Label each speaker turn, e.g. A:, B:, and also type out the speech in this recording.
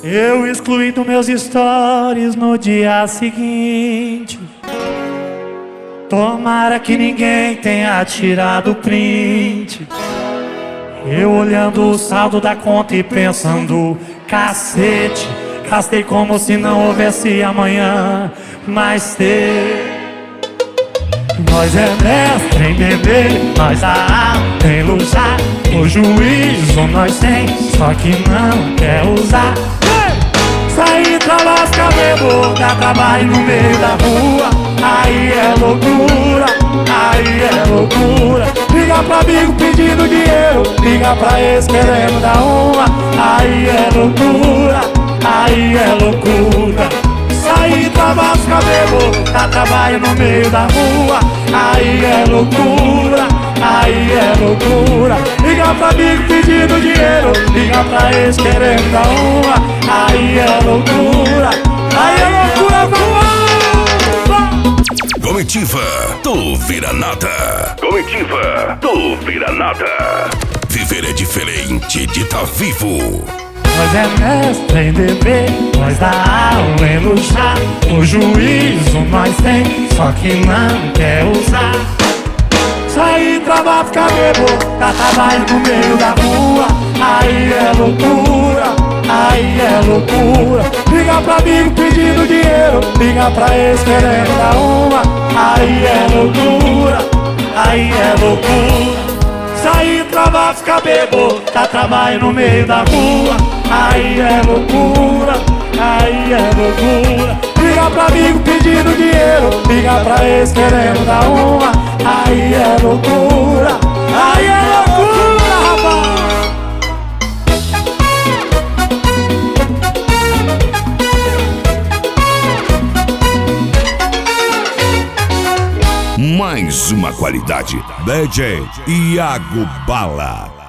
A: Eu excluí dos meus stories no dia seguinte. Tomara que ninguém tenha tirado o print. Eu olhando o saldo da conta e pensando: cacete, gastei como se não houvesse amanhã. Mas nós é mestre em beber, nós a alma em luxar. O juízo nós tem, só que não quer usar. Sair pra lascar, bebo, dá trabalho no meio da rua. Aí é loucura, aí é loucura. Liga pra amigo pedindo dinheiro, liga pra ex querendo dar uma. Aí é loucura, aí é loucura. Sair pra lascar, bebo, dá trabalho no meio da rua. Aí é loucura, aí é loucura. Liga pra amigo pedindo dinheiro, liga pra ex querendo dar uma. Aí é loucura, aí é loucura, vamos!
B: Comitiva do Vira Nada. Comitiva do Vira Nada. Viver é diferente de tá vivo.
A: Nós é mestre em beber, nós dá aula em luxar. O juízo nós tem, só que não quer usar. Sair pra bar, ficar bebo, dá trabalho no meio da rua. Aí é loucura, aí é loucura. Liga pra amigo pedindo dinheiro, liga pra ex querendo dar uma. Aí é loucura, aí é loucura. Sair pra bar, ficar bebo, dá trabalho no meio da rua. Aí é loucura, aí é loucura. Liga pra amigo pedindo dinheiro, liga pra ex querendo dar uma. Aí é loucura, aí é loucura, rapaz.
B: Mais uma qualidade. DJ Iago Bala.